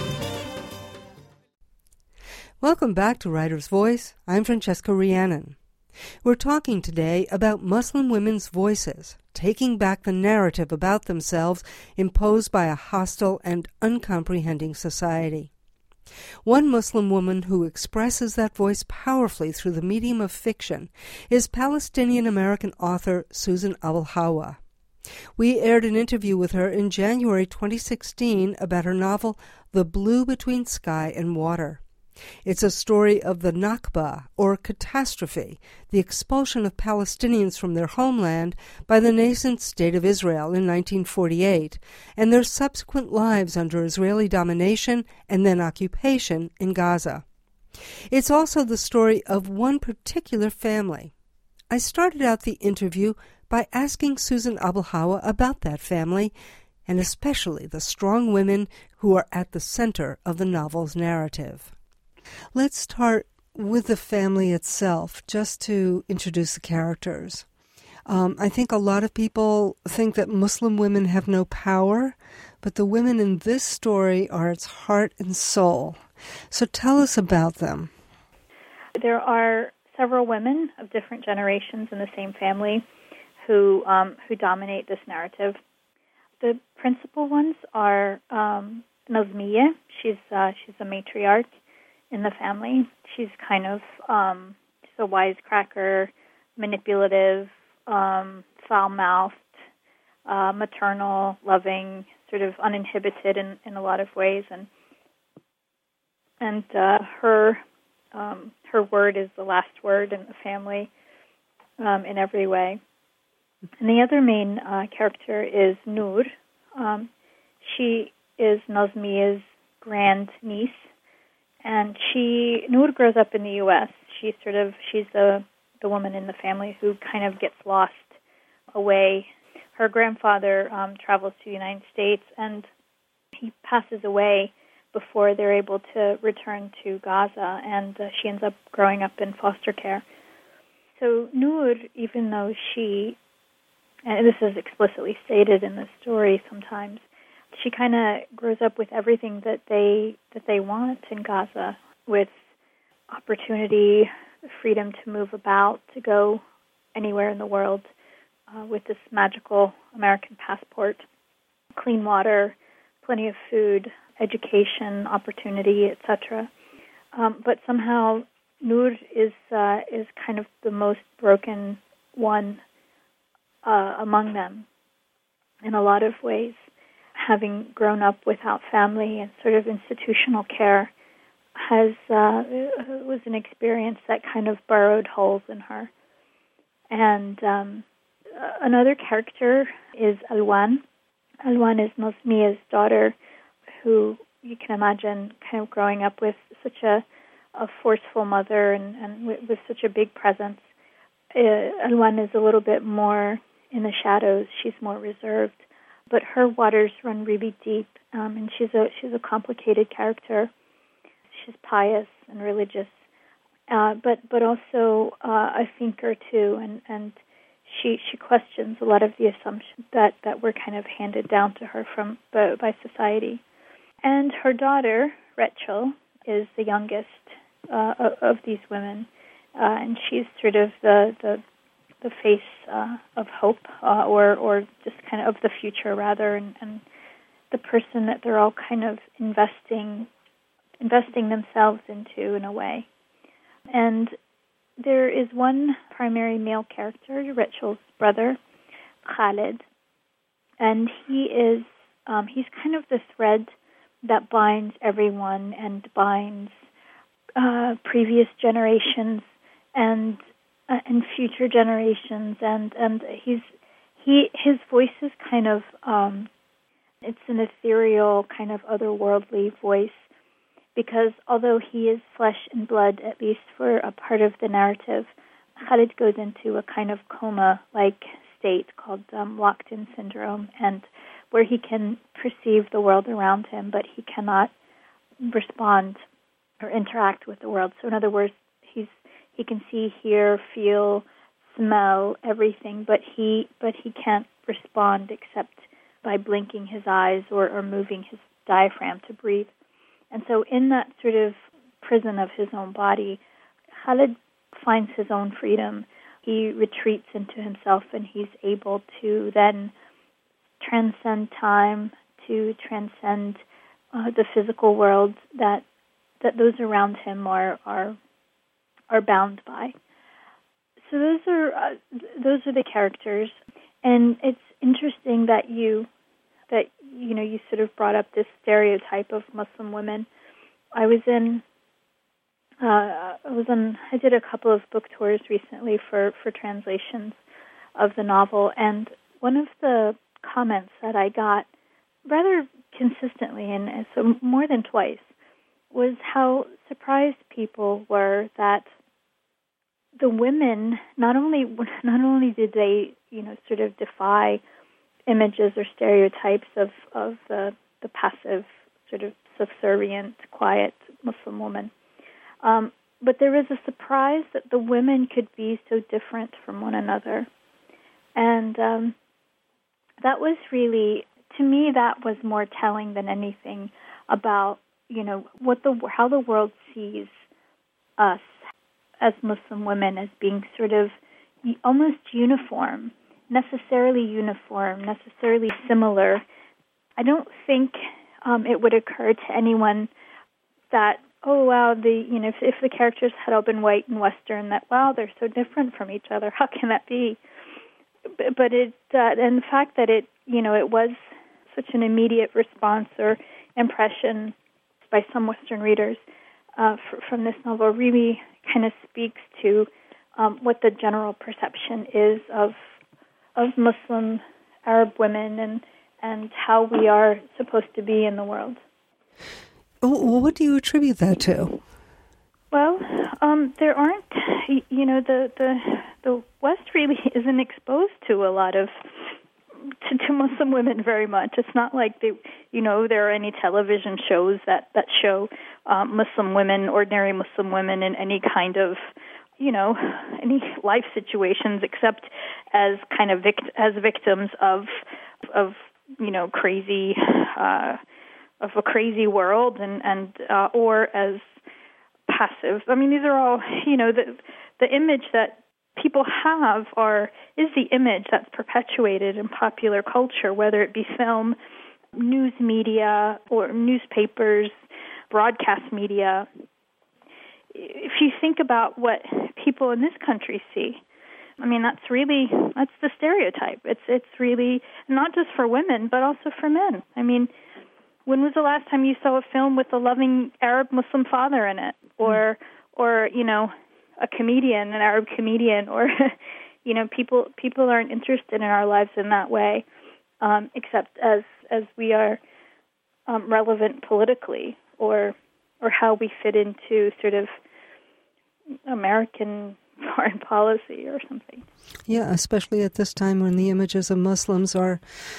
Welcome back to Writer's Voice. I'm Francesca Rhiannon. We're talking today about Muslim women's voices, taking back the narrative about themselves imposed by a hostile and uncomprehending society. One Muslim woman who expresses that voice powerfully through the medium of fiction is Palestinian-American author Susan Abu Hawa. We aired an interview with her in January 2016 about her novel, The Blue Between Sky and Water. It's a story of the Nakba, or catastrophe, the expulsion of Palestinians from their homeland by the nascent State of Israel in 1948, and their subsequent lives under Israeli domination and then occupation in Gaza. It's also the story of one particular family. I started out the interview by asking Susan Abu Hawa about that family, and especially the strong women who are at the center of the novel's narrative. Let's start with the family itself, just to introduce the characters. I think a lot of people think that Muslim women have no power, but the women in this story are its heart and soul. So tell us about them. There are several women of different generations in the same family who dominate this narrative. The principal ones are Nazmiye. She's a matriarch in the family. She's kind of she's a wisecracker, manipulative, foul-mouthed, maternal, loving, sort of uninhibited in a lot of ways, and her word is the last word in the family in every way. And the other main character is Noor. She is Nazmiye's grand niece, and Noor grows up in the U.S. She's the woman in the family who kind of gets lost away. Her grandfather travels to the United States, and he passes away before they're able to return to Gaza, and she ends up growing up in foster care. So Noor, even though and this is explicitly stated in the story sometimes, she kind of grows up with everything that they want in Gaza, with opportunity, freedom to move about, to go anywhere in the world, with this magical American passport, clean water, plenty of food, education, opportunity, etc. But somehow Noor is kind of the most broken one among them in a lot of ways. Having grown up without family and sort of institutional care was an experience that kind of burrowed holes in her. And another character is Alwan. Alwan is Nazmiye's daughter, who you can imagine kind of growing up with such a forceful mother and with such a big presence. Alwan is a little bit more in the shadows. She's more reserved, but her waters run really deep, and she's a complicated character. She's pious and religious, but also a thinker too, and she questions a lot of the assumptions that were kind of handed down to her by society. And her daughter, Rachel, is the youngest of these women, and she's sort of the face of hope, or just kind of the future, rather, and the person that they're all kind of investing themselves into in a way. And there is one primary male character, Rachel's brother, Khalid, and he's kind of the thread that binds everyone and binds previous generations and future generations, and his voice is kind of it's an ethereal, kind of otherworldly voice, because although he is flesh and blood, at least for a part of the narrative, Khalid goes into a kind of coma-like state called locked-in syndrome, and where he can perceive the world around him, but he cannot respond or interact with the world. So in other words, he can see, hear, feel, smell everything, but he can't respond except by blinking his eyes or moving his diaphragm to breathe. And so in that sort of prison of his own body, Khalid finds his own freedom. He retreats into himself, and he's able to then transcend time, to transcend the physical world that those around him are bound by. So those are the characters, and it's interesting that you sort of brought up this stereotype of Muslim women. I did a couple of book tours recently for translations of the novel, and one of the comments that I got rather consistently, and so more than twice, was how surprised people were that the women not only did they sort of defy images or stereotypes of the passive, sort of subservient, quiet Muslim woman, but there was a surprise that the women could be so different from one another, and that was really, to me, that was more telling than anything about how the world sees us, as Muslim women as being sort of almost uniform, necessarily similar. I don't think it would occur to anyone that, oh wow, if the characters had all been white and Western, that wow, they're so different from each other. How can that be? But and the fact that it was such an immediate response or impression by some Western readers from this novel really kind of speaks to what the general perception is of Muslim Arab women and how we are supposed to be in the world. Well, what do you attribute that to? Well, there aren't, the West really isn't exposed to a lot of to Muslim women very much. It's not like there are any television shows that show Muslim women, ordinary Muslim women, in any kind of any life situations except as kind of as victims of crazy of a crazy world and or as passive. I mean, these are all the image that people have is the image that's perpetuated in popular culture, whether it be film, news media, or newspapers, broadcast media. If you think about what people in this country see, I mean, that's the stereotype. It's really not just for women, but also for men. I mean, when was the last time you saw a film with a loving Arab Muslim father in it, or a comedian, an Arab comedian, or people aren't interested in our lives in that way, except as we are relevant politically, or how we fit into sort of American foreign policy or something. Yeah, especially at this time when the images of Muslims are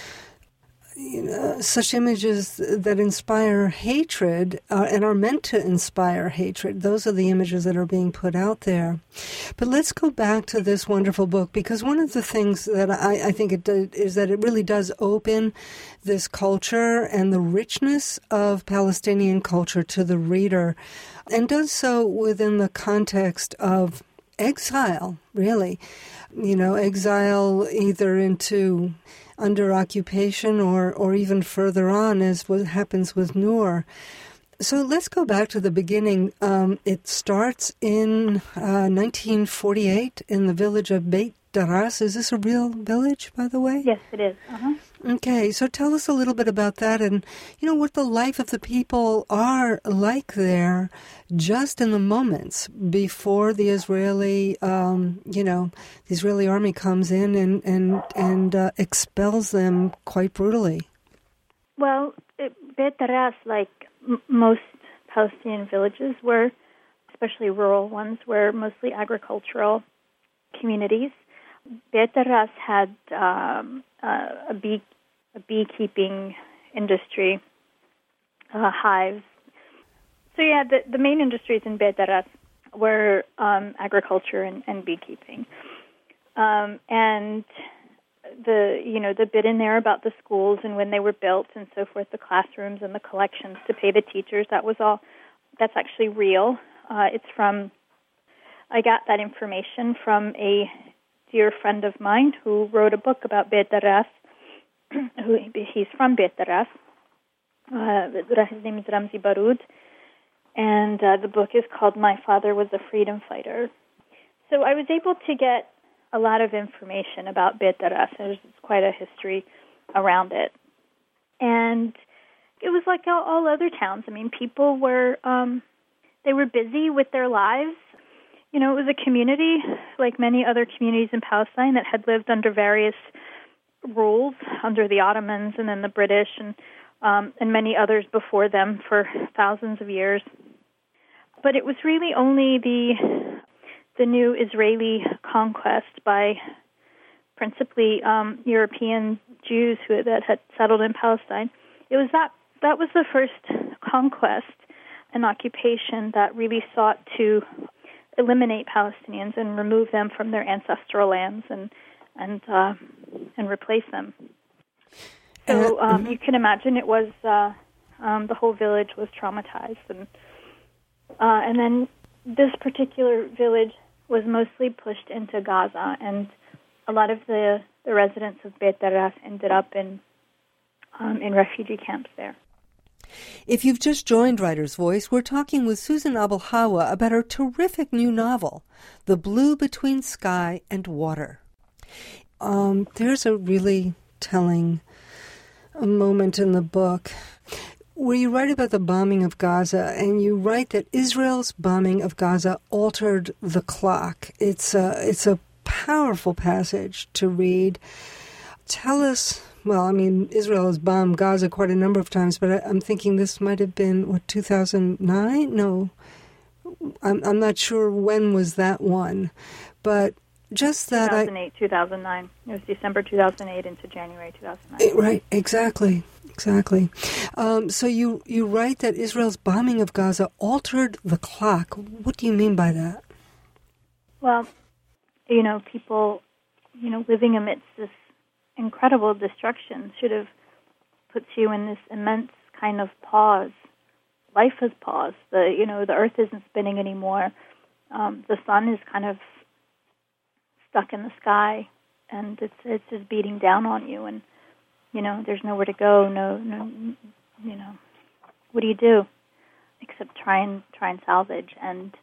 such images that inspire hatred and are meant to inspire hatred. Those are the images that are being put out there. But let's go back to this wonderful book, because one of the things that I think it does is that it really does open this culture and the richness of Palestinian culture to the reader, and does so within the context of exile, really. Exile either into under occupation or even further on, as what happens with Noor. So let's go back to the beginning. It starts in 1948 in the village of Beit Daras. Is this a real village, by the way? Yes, it is. Uh-huh. Okay, so tell us a little bit about that and, what the life of the people are like there just in the moments before the Israeli, the Israeli army comes in and expels them quite brutally. Well, Beit Daras, like most Palestinian villages, especially rural ones, were mostly agricultural communities. Beit Daras had a beekeeping industry, hives. So yeah, the main industries in Beit Daras were agriculture and beekeeping. And the bit in there about the schools and when they were built and so forth, the classrooms and the collections to pay the teachers, that's actually real. I got that information from a dear friend of mine who wrote a book about Beit Daras. He's from Beit Daras. His name is Ramzi Baroud, and the book is called My Father Was a Freedom Fighter. So I was able to get a lot of information about Beit Daras. There's quite a history around it. And it was like all other towns. I mean, people were, they were busy with their lives. It was a community, like many other communities in Palestine, that had lived under various rules, under the Ottomans and then the British and many others before them for thousands of years. But it was really only the new Israeli conquest by principally European Jews that had settled in Palestine. It was that was the first conquest and occupation that really sought to eliminate Palestinians and remove them from their ancestral lands and replace them. So you can imagine it was the whole village was traumatized, and then this particular village was mostly pushed into Gaza, and a lot of the residents of Beit Darras ended up in refugee camps there. If you've just joined Writer's Voice, we're talking with Susan Abul Hawa about her terrific new novel, The Blue Between Sky and Water. There's a really telling moment in the book where you write about the bombing of Gaza, and you write that Israel's bombing of Gaza altered the clock. It's a powerful passage to read. Tell us, well, I mean, Israel has bombed Gaza quite a number of times, but I'm thinking this might have been, 2009? No, I'm not sure when was that one, but just that 2008, 2009. It was December 2008 into January 2009. Right, exactly. So you write that Israel's bombing of Gaza altered the clock. What do you mean by that? Well, people, living amidst this incredible destruction should have puts you in this immense kind of pause. Life has paused. The earth isn't spinning anymore. The sun is kind of stuck in the sky, and it's just beating down on you, and there's nowhere to go. No, what do you do except try and salvage? And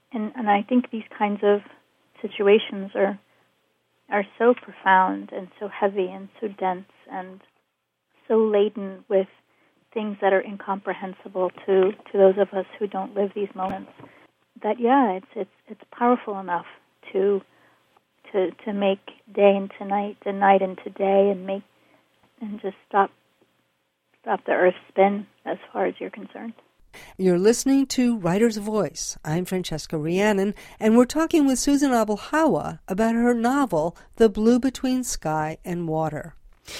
I think these kinds of situations are so profound and so heavy and so dense and so laden with things that are incomprehensible to those of us who don't live these moments. That it's powerful enough to make day into night and night into day, and just stop the earth spin as far as you're concerned. You're listening to Writer's Voice. I'm Francesca Rhiannon, and we're talking with Susan Abul Hawa about her novel, The Blue Between Sky and Water.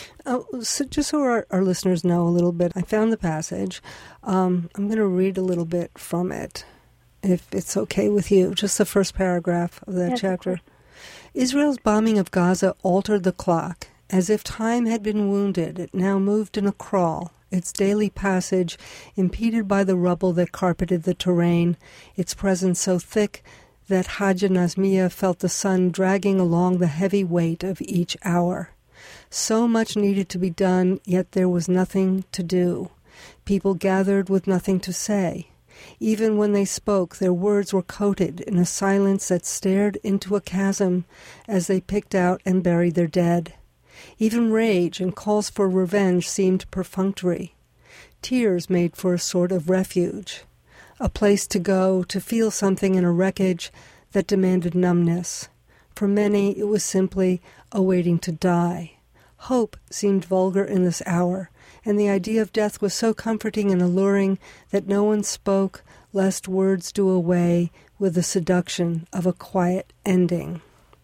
So just so our listeners know a little bit, I found the passage. I'm going to read a little bit from it, if it's okay with you, just the first paragraph of that yes, chapter. Israel's bombing of Gaza altered the clock. As if time had been wounded, it now moved in a crawl, its daily passage impeded by the rubble that carpeted the terrain, its presence so thick that Haja Nazmiya felt the sun dragging along the heavy weight of each hour. So much needed to be done, yet there was nothing to do. People gathered with nothing to say. Even when they spoke, their words were coated in a silence that stared into a chasm as they picked out and buried their dead. Even rage and calls for revenge seemed perfunctory. Tears made for a sort of refuge, a place to go to feel something in a wreckage that demanded numbness. For many, it was simply awaiting to die. Hope seemed vulgar in this hour, and the idea of death was so comforting and alluring that no one spoke, lest words do away with the seduction of a quiet ending.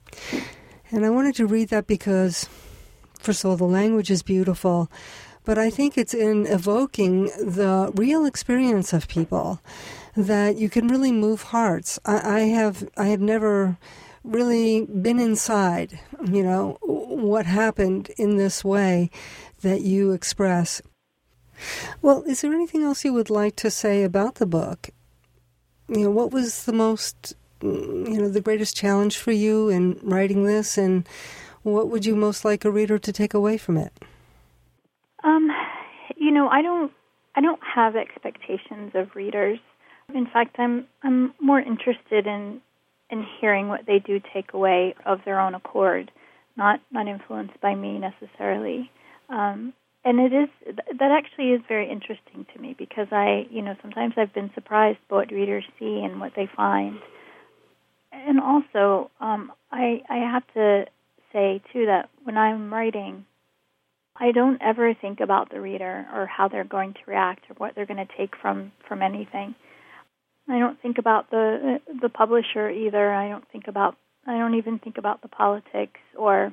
And I wanted to read that because, first of all, the language is beautiful, but I think it's in evoking the real experience of people that you can really move hearts. I have never really been inside, what happened in this way that you express. Well, is there anything else you would like to say about the book? What was the most, the greatest challenge for you in writing this, and what would you most like a reader to take away from it? I don't have expectations of readers. In fact, I'm more interested in hearing what they do take away of their own accord, not influenced by me necessarily. And that actually is very interesting to me because sometimes I've been surprised by what readers see and what they find. And also, I have to say, too, that when I'm writing, I don't ever think about the reader or how they're going to react or what they're going to take from anything. I don't think about the publisher either. I don't even think about the politics or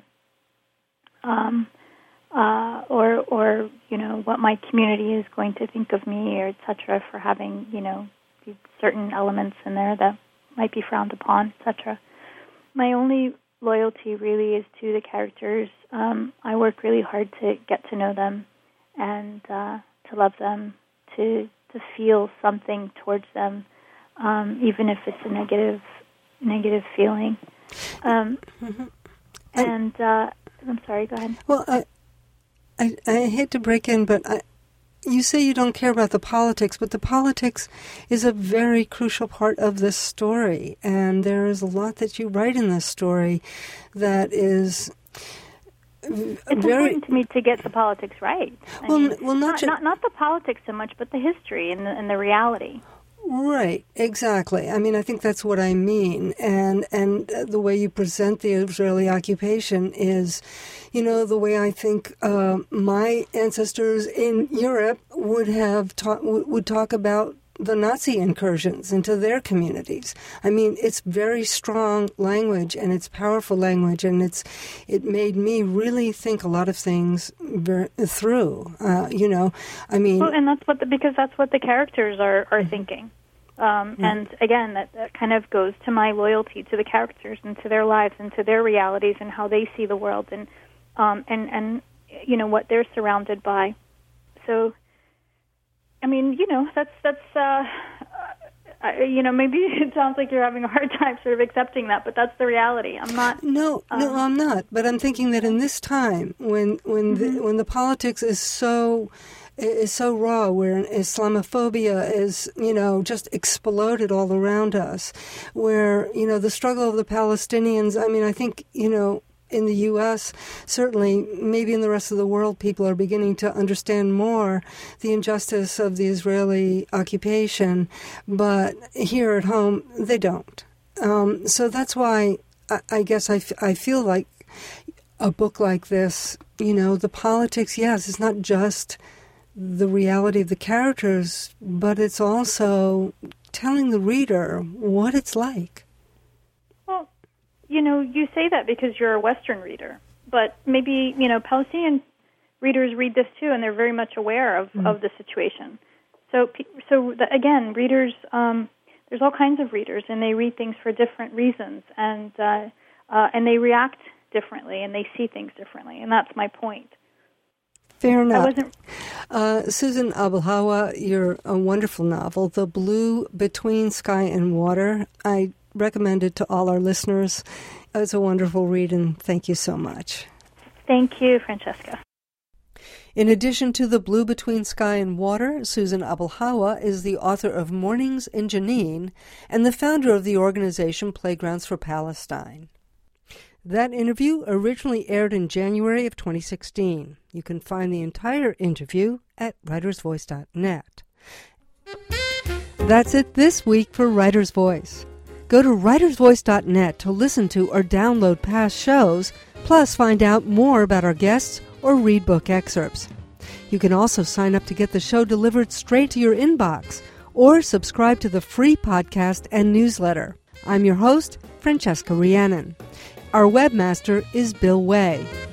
what my community is going to think of me or et cetera for having these certain elements in there that might be frowned upon, et cetera. My only loyalty really is to the characters. I work really hard to get to know them and to love them, to feel something towards them. even if it's a negative feeling. I'm sorry, go ahead. Well, I hate to break in, but you say you don't care about the politics, but the politics is a very crucial part of this story, and there is a lot that you write in this story that is it's important to me to get the politics right. Not the politics so much, but the history and the reality. Right, exactly. I mean, I think that's what I mean. And the way you present the Israeli occupation is, the way I think my ancestors in Europe would talk about the Nazi incursions into their communities. I mean, it's very strong language, and it's powerful language, and it made me really think a lot of things through. I mean, well, and because that's what the characters are thinking. And again, that kind of goes to my loyalty to the characters and to their lives and to their realities and how they see the world and what they're surrounded by. So, I mean, that's maybe it sounds like you're having a hard time sort of accepting that, but that's the reality. I'm not. No, I'm not. But I'm thinking that in this time, when the politics is so raw, where Islamophobia is, just exploded all around us, where, the struggle of the Palestinians, I mean, I think, in the U.S., certainly, maybe in the rest of the world, people are beginning to understand more the injustice of the Israeli occupation, but here at home, they don't. So that's why I guess I feel like a book like this, the politics, yes, it's not just the reality of the characters, but it's also telling the reader what it's like. Well, you say that because you're a Western reader, but maybe, Palestinian readers read this too, and they're very much aware of the situation. So again, readers, there's all kinds of readers, and they read things for different reasons, and they react differently, and they see things differently, and that's my point. Fair enough. Susan Abelhawa, your wonderful novel, The Blue Between Sky and Water. I recommend it to all our listeners. It's a wonderful read, and thank you so much. Thank you, Francesca. In addition to The Blue Between Sky and Water, Susan Abelhawa is the author of Mornings in Jenin and the founder of the organization Playgrounds for Palestine. That interview originally aired in January of 2016. You can find the entire interview at writersvoice.net. That's it this week for Writer's Voice. Go to writersvoice.net to listen to or download past shows, plus find out more about our guests or read book excerpts. You can also sign up to get the show delivered straight to your inbox or subscribe to the free podcast and newsletter. I'm your host, Francesca Rhiannon. Our webmaster is Bill Way.